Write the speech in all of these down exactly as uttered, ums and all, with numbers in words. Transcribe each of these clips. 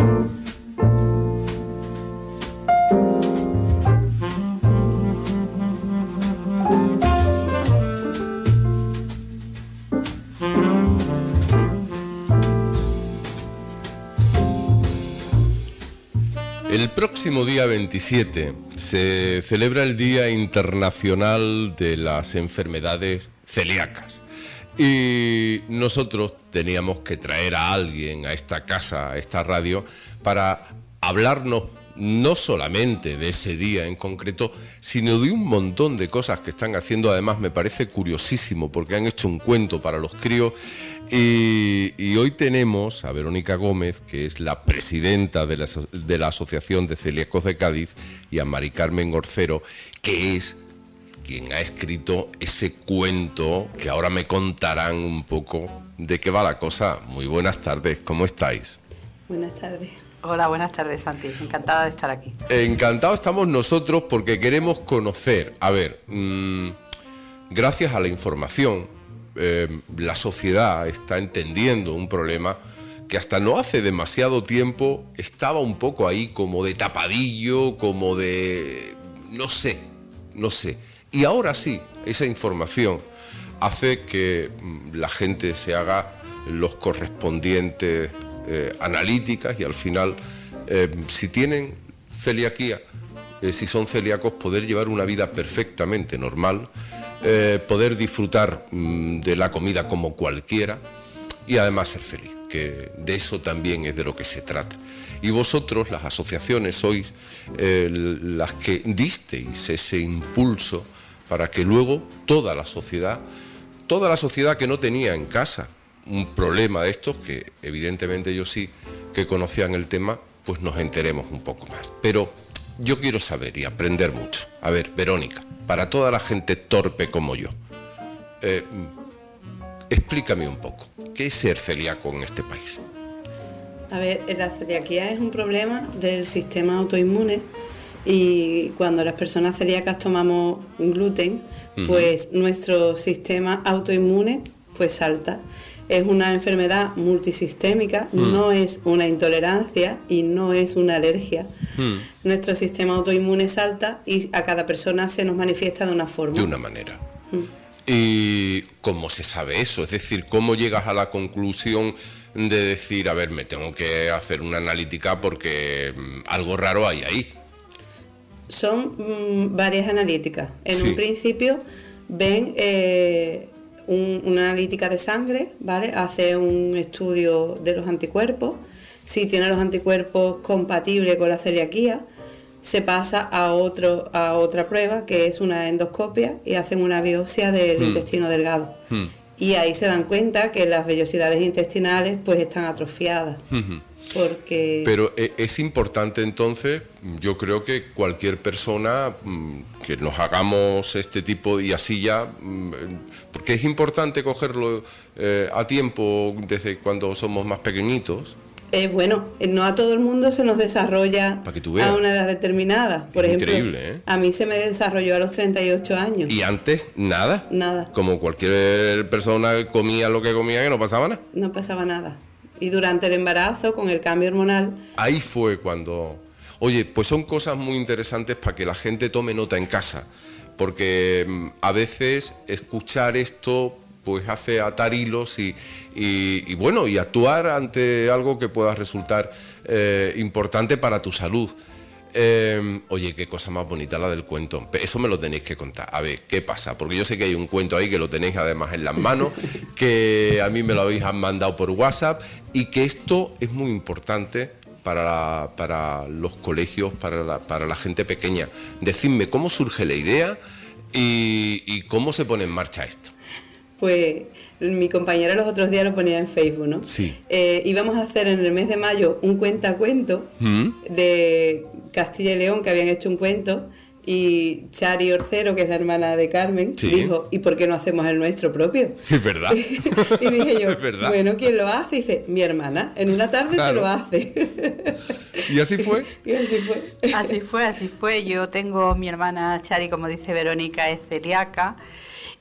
El próximo día veintisiete se celebra el Día Internacional de las Enfermedades Celíacas y nosotros teníamos que traer a alguien a esta casa, a esta radio, para hablarnos no solamente de ese día en concreto, sino de un montón de cosas que están haciendo. Además me parece curiosísimo porque han hecho un cuento para los críos y, y hoy tenemos a Verónica Gómez, que es la presidenta de la, de la Asociación de Celíacos de Cádiz, y a Mari Carmen Orcero, que es quien ha escrito ese cuento que ahora me contarán un poco de qué va la cosa. Muy buenas tardes, ¿cómo estáis? Buenas tardes. Hola, buenas tardes, Santi. Encantada de estar aquí. Encantados estamos nosotros porque queremos conocer, a ver, mmm, gracias a la información, eh, la sociedad está entendiendo un problema que hasta no hace demasiado tiempo estaba un poco ahí como de tapadillo, como de... no sé, no sé. Y ahora sí, esa información hace que mmm, la gente se haga los correspondientes... Eh, analíticas y al final, eh, si tienen celiaquía, eh, si son celíacos, poder llevar una vida perfectamente normal, eh, poder disfrutar mm, de la comida como cualquiera y además ser feliz, que de eso también es de lo que se trata. Y vosotros, las asociaciones, sois eh, las que disteis ese impulso para que luego toda la sociedad, toda la sociedad que no tenía en casa un problema de estos, que evidentemente yo sí que conocían el tema, pues nos enteremos un poco más. Pero yo quiero saber y aprender mucho. A ver, Verónica, para toda la gente torpe como yo, eh, explícame un poco, ¿qué es ser celíaco en este país? A ver, la celiaquía es un problema del sistema autoinmune y cuando las personas celíacas tomamos gluten, uh-huh. pues nuestro sistema autoinmune pues salta. Es una enfermedad multisistémica, mm. no es una intolerancia y no es una alergia. Mm. Nuestro sistema autoinmune salta y a cada persona se nos manifiesta de una forma. De una manera. Mm. ¿Y cómo se sabe eso? Es decir, ¿cómo llegas a la conclusión de decir, a ver, me tengo que hacer una analítica porque mm, algo raro hay ahí? Son mm, varias analíticas. En sí. un principio ven... Eh, Un, una analítica de sangre, ¿vale? Hace un estudio de los anticuerpos. Si tiene los anticuerpos compatibles con la celiaquía, se pasa a otro a otra prueba, que es una endoscopia, y hacen una biopsia del mm. intestino delgado. Mm. Y ahí se dan cuenta que las vellosidades intestinales pues están atrofiadas. Mm-hmm. Porque... Pero es importante entonces, yo creo que cualquier persona que nos hagamos este tipo y así ya, porque es importante cogerlo eh, a tiempo desde cuando somos más pequeñitos. Eh, bueno, no a todo el mundo se nos desarrolla a una edad determinada. Por es ejemplo, increíble, ¿eh? A mí se me desarrolló a los treinta y ocho años. ¿Y antes nada? Nada. Como cualquier persona comía lo que comía y no pasaba nada. No pasaba nada. Y durante el embarazo, con el cambio hormonal... Ahí fue cuando... Oye, pues son cosas muy interesantes para que la gente tome nota en casa, porque a veces escuchar esto pues hace atar hilos y, y, y bueno, y actuar ante algo que pueda resultar eh, importante para tu salud. Eh, oye, qué cosa más bonita la del cuento. Eso me lo tenéis que contar. A ver, ¿qué pasa? Porque yo sé que hay un cuento ahí que lo tenéis además en las manos, que a mí me lo habéis mandado por WhatsApp, y que esto es muy importante para, para los colegios, para la, para la gente pequeña. Decidme cómo surge la idea y, y cómo se pone en marcha esto. Pues mi compañera los otros días lo ponía en Facebook, ¿no? Sí. Eh, íbamos a hacer en el mes de mayo un cuentacuento ¿Mm? de Castilla y León, que habían hecho un cuento, y Chari Orcero, que es la hermana de Carmen, sí. dijo, ¿y por qué no hacemos el nuestro propio? Es verdad. Y dije yo, es verdad. Bueno, ¿quién lo hace? Y dice, mi hermana, en una tarde claro. te lo hace. ¿Y así fue? Y así fue. Así fue, así fue. Yo tengo mi hermana Chari, como dice Verónica, es celíaca.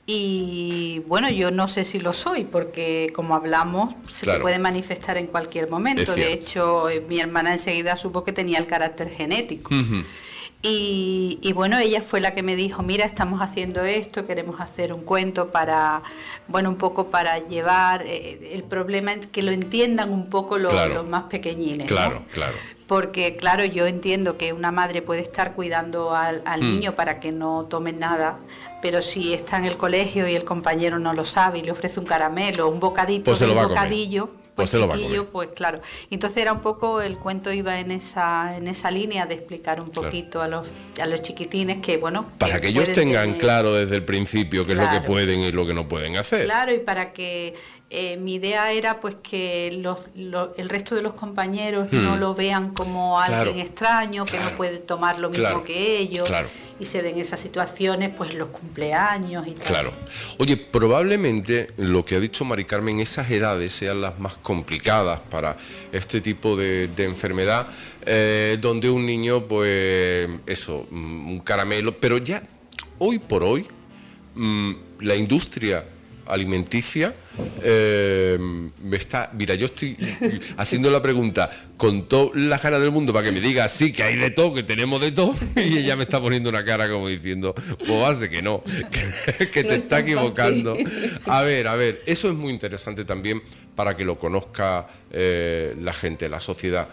Y bueno, yo no sé si lo soy, porque como hablamos, se Claro. te puede manifestar en cualquier momento. Es De cierto. hecho, eh, mi hermana enseguida supo que tenía el carácter genético. Ujú. Y, y bueno, ella fue la que me dijo, mira, estamos haciendo esto, queremos hacer un cuento para, bueno, un poco para llevar eh, el problema, que lo entiendan un poco los, Claro. los más pequeñines, Claro, ¿no? claro. Porque, claro, yo entiendo que una madre puede estar cuidando al, al Mm. niño para que no tome nada, pero si está en el colegio y el compañero no lo sabe y le ofrece un caramelo, un bocadito Pues se lo del va a comer. bocadillo, Pues pues, se lo va a chiquillo, comer. pues claro. Entonces era un poco, el cuento iba en esa en esa línea de explicar un Claro. poquito a los a los chiquitines que, bueno... Para que ellos pueden tengan tener- claro desde el principio qué es lo que Claro. pueden y lo que no pueden hacer. Claro, y para que eh, mi idea era pues que los, los- el resto de los compañeros Hmm. no lo vean como alguien Claro. extraño, que Claro. no puede tomar lo mismo Claro. que ellos, Claro. y se den esas situaciones, pues los cumpleaños y tal. Claro. Oye, probablemente lo que ha dicho Mari Carmen, esas edades sean las más complicadas para este tipo de, de enfermedad, eh, donde un niño, pues, eso, mm, un caramelo, pero ya hoy por hoy, mm, la industria alimenticia eh, me está, mira, yo estoy haciendo la pregunta con todas las ganas del mundo para que me diga sí, que hay de todo, que tenemos de todo, y ella me está poniendo una cara como diciendo, pues hace que no, que, que No te es está tan equivocando. fácil. A ver, a ver, eso es muy interesante también para que lo conozca eh, la gente, la sociedad.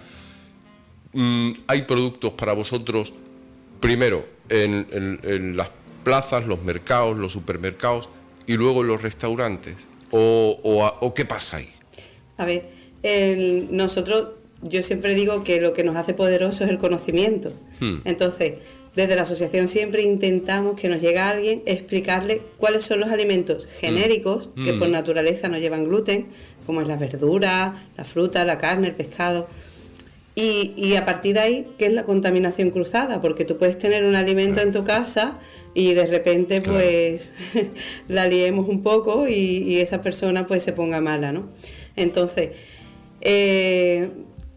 Mm, hay productos para vosotros, primero, en, en- en las plazas, los mercados, los supermercados, y luego en los restaurantes. ¿O, o, a- o qué pasa ahí? A ver, el- nosotros, yo siempre digo que lo que nos hace poderosos es el conocimiento. Hmm. Entonces, desde la asociación siempre intentamos que nos llegue alguien, explicarle cuáles son los alimentos genéricos que Hmm. por naturaleza no llevan gluten, como es la verdura, la fruta, la carne, el pescado. Y, y a partir de ahí, ¿qué es la contaminación cruzada? Porque tú puedes tener un alimento Claro. en tu casa y de repente Claro. pues la liemos un poco y, y esa persona pues se ponga mala, ¿no? Entonces, eh,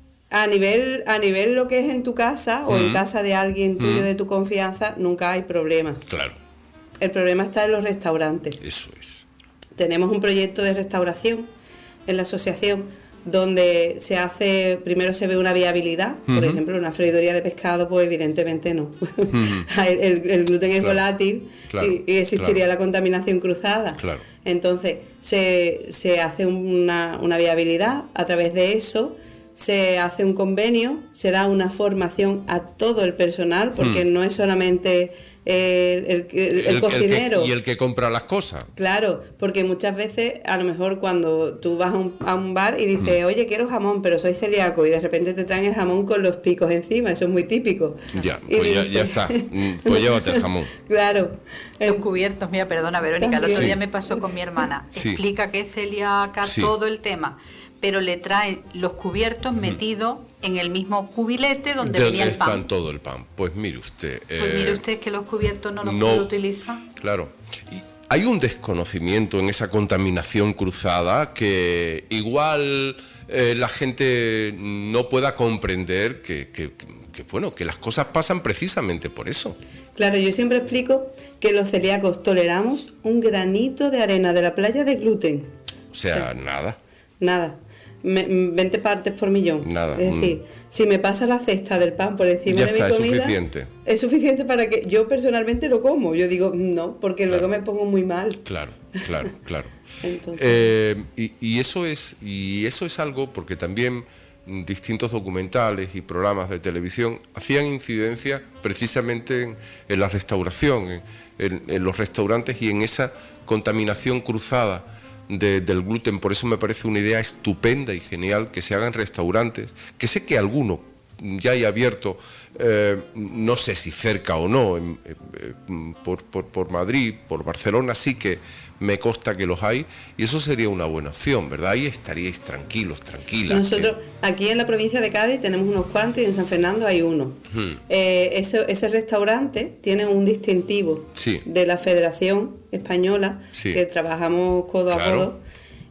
a nivel a nivel lo que es en tu casa o en Mm. casa de alguien tuyo Mm. de tu confianza, nunca hay problemas. Claro, El problema está en los restaurantes. eso es. Tenemos un proyecto de restauración en la asociación donde se hace, primero se ve una viabilidad, por Ujú. ejemplo, una freidoría de pescado, pues evidentemente no. el, el- el gluten es Claro, volátil claro, y, y existiría claro. la contaminación cruzada. Claro. Entonces, se, se hace una, una viabilidad, a través de eso se hace un convenio, se da una formación a todo el personal, porque Mm. no es solamente el, el- el- el cocinero. que- y el que compra las cosas. Claro, porque muchas veces, a lo mejor cuando tú vas a un, a un bar y dices, Mm. oye, quiero jamón, pero soy celíaco, y de repente te traen el jamón con los picos encima, eso es muy típico. Ya, Y pues ya, dices- ya está. Mm, Pues llévate el jamón. Claro. Los Eh, cubiertos, mira, perdona Verónica, el También. otro día Sí. me pasó con mi hermana. Sí. Explica que es celíaca, Sí. todo el tema, pero le trae los cubiertos metidos en el mismo cubilete donde ¿De venía dónde el pan. están todo el pan? Pues mire usted. Pues eh, mire usted que los cubiertos no los no. puede utilizar. Claro. Y hay un desconocimiento en esa contaminación cruzada que igual eh, la gente no pueda comprender que, que- que, bueno, que las cosas pasan precisamente por eso. Claro, yo siempre explico que los celíacos toleramos un granito de arena de la playa de gluten. O sea, nada. Nada. Me- veinte partes por millón. Nada, Es decir, si me pasa la cesta del pan por encima Ya de está, mi es comida, suficiente. es suficiente para que yo personalmente lo como. Yo digo, no, porque Claro. luego me pongo muy mal. Claro, claro, claro. Entonces, Eh, y, y eso es y eso es algo porque también mm, distintos documentales y programas de televisión hacían incidencia precisamente en, en la restauración, en, en- en los restaurantes y en esa contaminación cruzada de- del gluten. Por eso me parece una idea estupenda y genial que se hagan restaurantes, que sé que alguno ya hay abierto, eh, no sé si cerca o no, en- eh, eh, por, por- por Madrid, por Barcelona sí que me consta que los hay, y eso sería una buena opción, ¿verdad? Ahí estaríais tranquilos, tranquilas. nosotros aquí en la provincia de Cádiz tenemos unos cuantos y en San Fernando hay uno. Hmm. Eh, ese, ese restaurante tiene un distintivo Sí. de la Federación Española, Sí. que trabajamos codo a Claro. codo,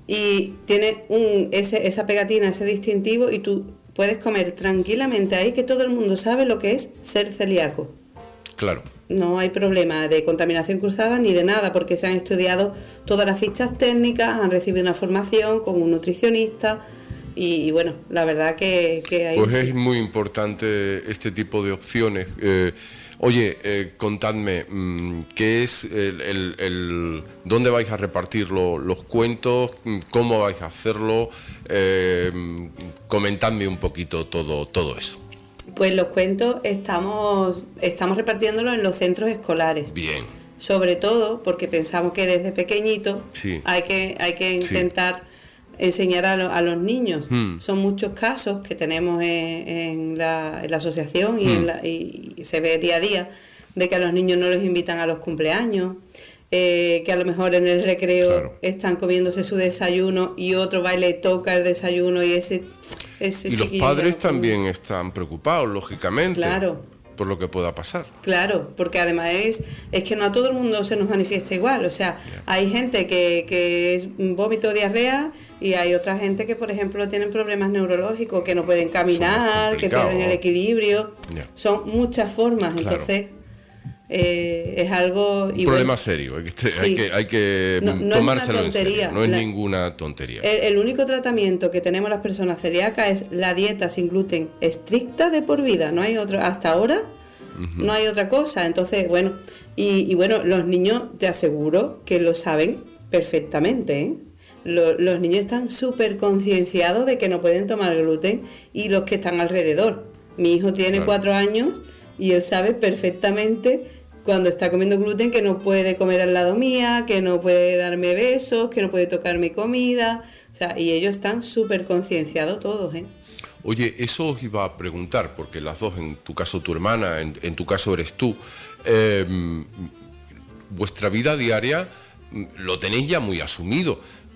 y tiene un, ese, esa pegatina, ese distintivo, y tú puedes comer tranquilamente ahí, que todo el mundo sabe lo que es ser celíaco. Claro. No hay problema de contaminación cruzada ni de nada, porque se han estudiado todas las fichas técnicas, han recibido una formación con un nutricionista y, y bueno, la verdad que, que hay... Pues es muy importante este tipo de opciones. Eh, oye, eh, contadme, ¿qué es el, el, el dónde vais a repartir lo, los cuentos? ¿Cómo vais a hacerlo? Eh, comentadme un poquito todo, todo eso. Pues los cuentos estamos, estamos repartiéndolos en los centros escolares. Bien. Sobre todo porque pensamos que desde pequeñito sí. hay que hay que intentar sí. enseñar a, lo, a los niños. Mm. Son muchos casos que tenemos en, en, la, en la asociación y, mm. en la, y se ve día a día de que a los niños no los invitan a los cumpleaños, eh, que a lo mejor en el recreo claro. están comiéndose su desayuno y otro va y le toca el desayuno y ese... ese y los padres también están preocupados, lógicamente. Claro. Por lo que pueda pasar. Claro, porque además es, es que no a todo el mundo se nos manifiesta igual. O sea, yeah. hay gente que, que es vómito, diarrea, y hay otra gente que, por ejemplo, tienen problemas neurológicos, que no pueden caminar, que pierden el equilibrio. Yeah. Son muchas formas, claro. entonces... Eh, es algo... Un problema bueno, serio, hay que, sí. hay que, hay que no, no tomárselo en serio, no es la, ninguna tontería. El, el único tratamiento que tenemos las personas celíacas es la dieta sin gluten estricta de por vida, no hay otro, hasta ahora uh-huh. no hay otra cosa, entonces bueno, y, y bueno, los niños te aseguro que lo saben perfectamente, ¿eh? Lo, los niños están súper concienciados de que no pueden tomar gluten y los que están alrededor. Mi hijo tiene claro. cuatro años y él sabe perfectamente cuando está comiendo gluten que no puede comer al lado mía, que no puede darme besos, que no puede tocar mi comida, o sea, y ellos están súper concienciados todos, ¿eh? Oye, eso os iba a preguntar, porque las dos, en tu caso tu hermana, en, en tu caso eres tú, eh, vuestra vida diaria lo tenéis ya muy asumido,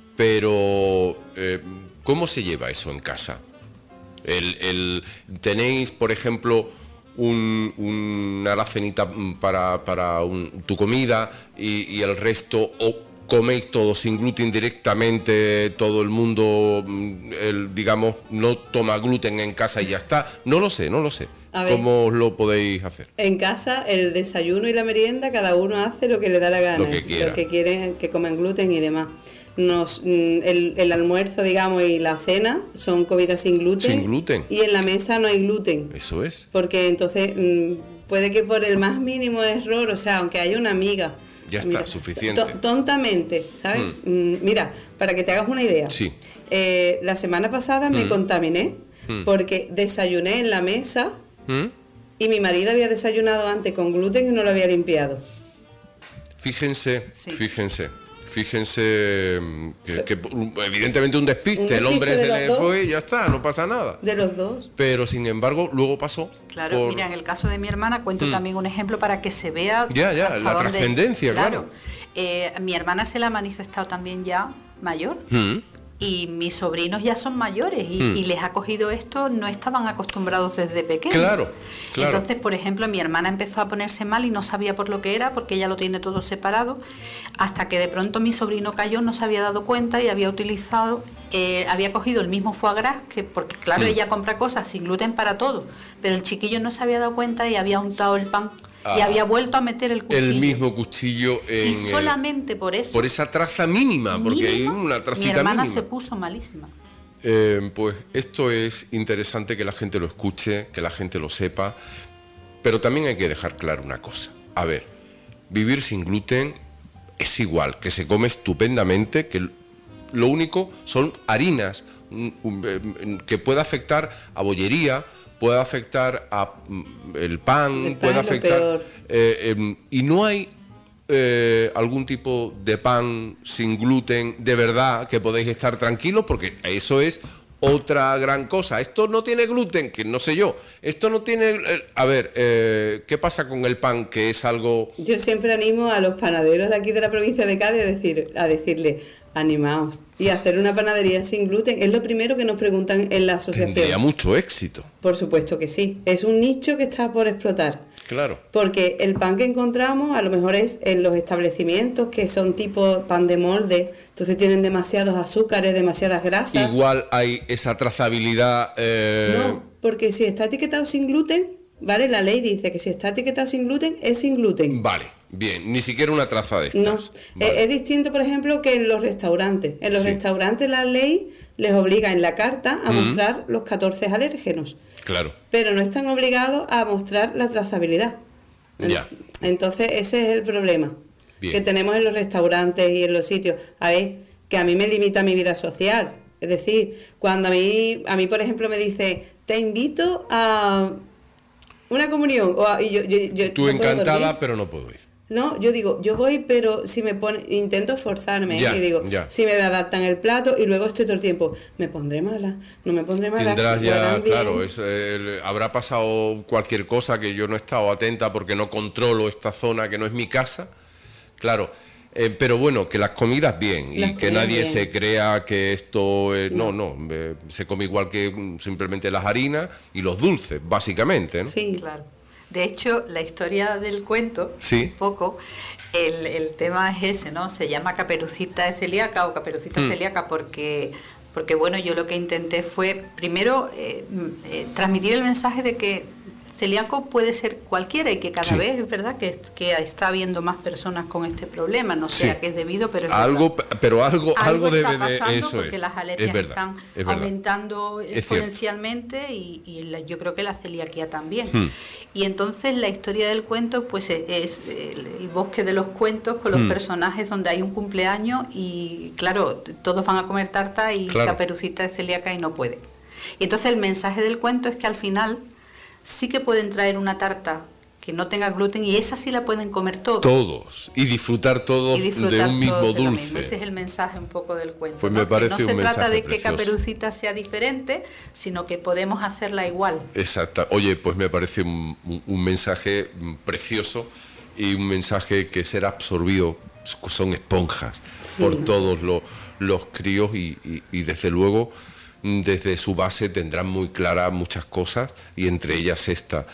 pero eh, ¿cómo se lleva eso en casa? El, el, ¿Tenéis, por ejemplo... Un, una alacenita para, para un, tu comida y, y el resto, o coméis todo sin gluten directamente, todo el mundo, el, digamos, no toma gluten en casa y ya está? No lo sé, no lo sé. ¿Cómo lo podéis hacer? En casa, el desayuno y la merienda, cada uno hace lo que le da la gana, lo que quiera, lo que quieren que comen gluten y demás. Nos, el, el almuerzo, digamos, y la cena son comidas sin gluten. Sin gluten. Y en la mesa no hay gluten. Eso es. Porque entonces puede que por el más mínimo error, o sea, aunque haya una amiga... Ya está, mira, suficiente. To, tontamente, ¿sabes? Mm. Mira, para que te hagas una idea. Sí. Eh, la semana pasada mm. me contaminé mm. porque desayuné en la mesa mm. y mi marido había desayunado antes con gluten y no lo había limpiado. Fíjense, sí. fíjense. Fíjense que, que evidentemente un despiste, un despiste el hombre se le fue y ya está, no pasa nada. De los dos. Pero sin embargo, luego pasó. Claro, por... mira, en el caso de mi hermana cuento mm. también un ejemplo para que se vea... Ya, ya, la trascendencia, claro. claro. Eh, mi hermana se la ha manifestado también ya mayor. Mm. Y mis sobrinos ya son mayores y, mm. y les ha cogido esto, no estaban acostumbrados desde pequeños. Claro, claro. Entonces, por ejemplo, mi hermana empezó a ponerse mal y no sabía por lo que era, porque ella lo tiene todo separado, hasta que de pronto mi sobrino cayó, no se había dado cuenta y había utilizado, eh, había cogido el mismo foie gras, que, porque claro, mm. ella compra cosas sin gluten para todo, pero el chiquillo no se había dado cuenta y había untado el pan. Y había vuelto a meter el cuchillo. El mismo cuchillo en... Y solamente por eso. Por esa traza mínima, porque hay una tracita mínima. Mi hermana mínima. se puso malísima. Eh, pues esto es interesante que la gente lo escuche, que la gente lo sepa, pero también hay que dejar claro una cosa. A ver, vivir sin gluten es igual, que se come estupendamente, que lo único son harinas, que puede afectar a bollería, puede afectar a el pan, el pan puede afectar eh, eh, y no hay eh, algún tipo de pan sin gluten de verdad que podéis estar tranquilos, porque eso es otra gran cosa. Esto no tiene gluten, que no sé yo, esto no tiene... Eh, a ver, eh, ¿qué pasa con el pan, que es algo...? Yo siempre animo a los panaderos de aquí de la provincia de Cádiz a, decir, a decirle... animaos, y hacer una panadería sin gluten es lo primero que nos preguntan en la asociación. Tendría mucho éxito. Por supuesto que sí, es un nicho que está por explotar. Claro. Porque el pan que encontramos a lo mejor es en los establecimientos que son tipo pan de molde, entonces tienen demasiados azúcares, demasiadas grasas. Igual hay esa trazabilidad... Eh... No, porque si está etiquetado sin gluten, ¿vale? La ley dice que si está etiquetado sin gluten, es sin gluten. Vale, bien, ni siquiera una traza de estas. No, vale. es, es distinto, por ejemplo, que en los restaurantes. En los Sí. restaurantes la ley les obliga en la carta a Mm. mostrar los catorce alérgenos, Claro, pero no están obligados a mostrar la trazabilidad. En- Ya. Entonces ese es el problema Bien. que tenemos en los restaurantes y en los sitios. A ver, que a mí me limita mi vida social. Es decir, cuando a mí, a mí por ejemplo, me dice, te invito a una comunión, o a- y yo, yo, yo tú no puedo encantada, dormir. pero no puedo ir. No, yo digo, yo voy, pero si me pone, intento esforzarme Ya, y digo, ya. si me adaptan el plato y luego estoy todo el tiempo, me pondré mala, no me pondré mala. Tendrás ya, guardan bien. claro, es, el- habrá pasado cualquier cosa que yo no he estado atenta porque no controlo esta zona que no es mi casa, claro, eh, pero bueno, que las comidas bien Las y que comidas nadie bien. se crea que esto, eh, no, no, eh, se come igual que mm, simplemente las harinas y los dulces, básicamente, ¿no? Sí, Claro. De hecho, la historia del cuento, Sí. un poco, el, el tema es ese, ¿no? Se llama Caperucita celíaca o Caperucita Mm. celíaca porque, porque, bueno, yo lo que intenté fue, primero, eh, eh, transmitir el mensaje de que celíaco puede ser cualquiera y que cada Sí. vez es verdad que, que está habiendo más personas con este problema. No sé Sí. a qué es debido, pero es Algo, verdad. pero algo, algo, está debe de pasando eso porque es. las alergias es verdad, están es verdad. aumentando Es cierto. exponencialmente y, y la- yo creo que la celiaquía también. Hmm. Y entonces la historia del cuento pues es, es el, el bosque de los cuentos con los Hmm. personajes donde hay un cumpleaños y claro, t- todos van a comer tarta y Claro. Caperucita es celíaca y no puede. Y entonces el mensaje del cuento es que al final sí que pueden traer una tarta que no tenga gluten y esa sí la pueden comer todos. Todos, y disfrutar todos Y disfrutar de un mismo todos de lo dulce. mismo. Ese es el mensaje un poco del cuento. Pues ¿no? me parece que no un se trata mensaje de que precioso. Caperucita sea diferente, sino que podemos hacerla igual. Exacto. Oye, pues me parece un, un- un mensaje mm, precioso y un mensaje que será absorbido, son esponjas, Sí. por todos los, los críos y, y- y desde luego mm, desde su base tendrán muy claras muchas cosas y entre ellas esta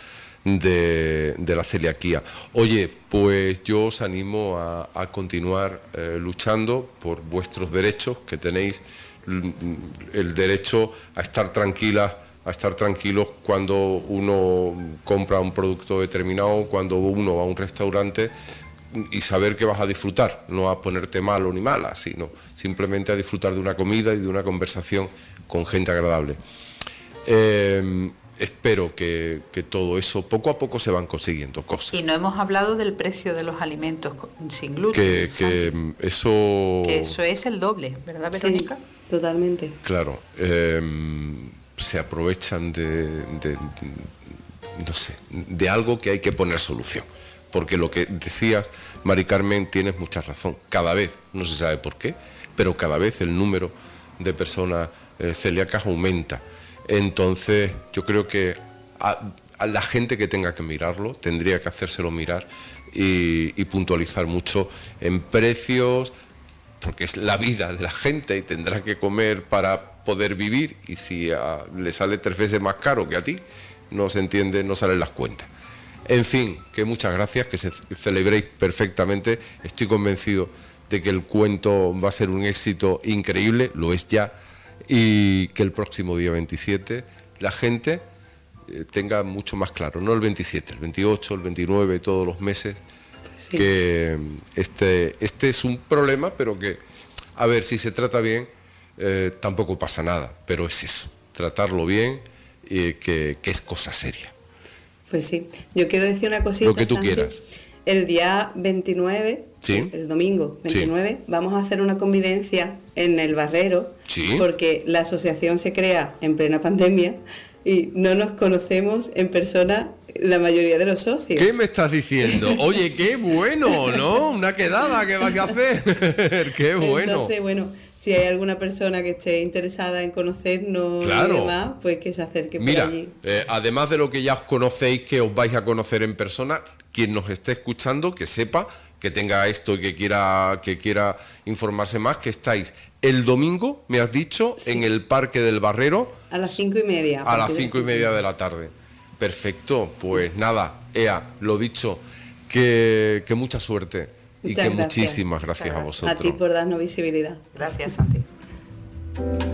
de, de la celiaquía. Oye, pues yo os animo a, a continuar eh, luchando por vuestros derechos que tenéis, l- el derecho a estar tranquilas, a estar tranquilos cuando uno compra un producto determinado, cuando uno va a un restaurante y saber que vas a disfrutar, no a ponerte malo ni mala, sino simplemente a disfrutar de una comida y de una conversación con gente agradable. Eh, espero que, que todo eso, poco a poco se van consiguiendo cosas. Y no hemos hablado del precio de los alimentos con- sin gluten. Que, Santi, que mm, eso... que eso es el doble, ¿verdad, sí, Verónica? totalmente. Claro, eh, se aprovechan de, de, no sé, de algo que hay que poner solución. Porque lo que decías, Mari Carmen, tienes mucha razón. Cada vez, no se sabe por qué, pero cada vez el número de personas eh, celíacas aumenta. Entonces, yo creo que a, a la gente que tenga que mirarlo, tendría que hacérselo mirar y, y puntualizar mucho en precios, porque es la vida de la gente y tendrá que comer para poder vivir, y si a- le sale tres veces más caro que a ti, no se entiende, no salen las cuentas. En fin, que muchas gracias, que se celebréis perfectamente. Estoy convencido de que el cuento va a ser un éxito increíble, lo es ya, y que el próximo día veintisiete la gente eh, tenga mucho más claro, no el veintisiete, el veintiocho, el veintinueve, todos los meses, Sí. que este, este es un problema, pero que, a ver, si se trata bien, eh, tampoco pasa nada, pero es eso, tratarlo bien, eh, que, que es cosa seria. Pues sí, yo quiero decir una cosita. Lo que tú Santi. quieras. El día veintinueve, Sí. el domingo Sí. veintinueve, vamos a hacer una convivencia en el Barrero, Sí. porque la asociación se crea en plena pandemia y no nos conocemos en persona la mayoría de los socios. ¿Qué me estás diciendo? Oye, qué bueno, ¿no? Una quedada que vas a hacer. Qué bueno. Entonces, bueno, si hay alguna persona que esté interesada en conocernos Claro. y demás, pues que se acerque Mira, por allí. eh, además de lo que ya os conocéis, que os vais a conocer en persona, quien nos esté escuchando, que sepa, que tenga esto y que quiera, que quiera informarse más, que estáis el domingo, me has dicho, Sí. en el Parque del Barrero, A las cinco y media. a partir las de cinco y media de la tarde. Perfecto, pues nada, Ea, lo dicho, que, que mucha suerte y Muchas que gracias. muchísimas gracias a Muchas vosotros. A ti por darnos visibilidad. Gracias, Santi.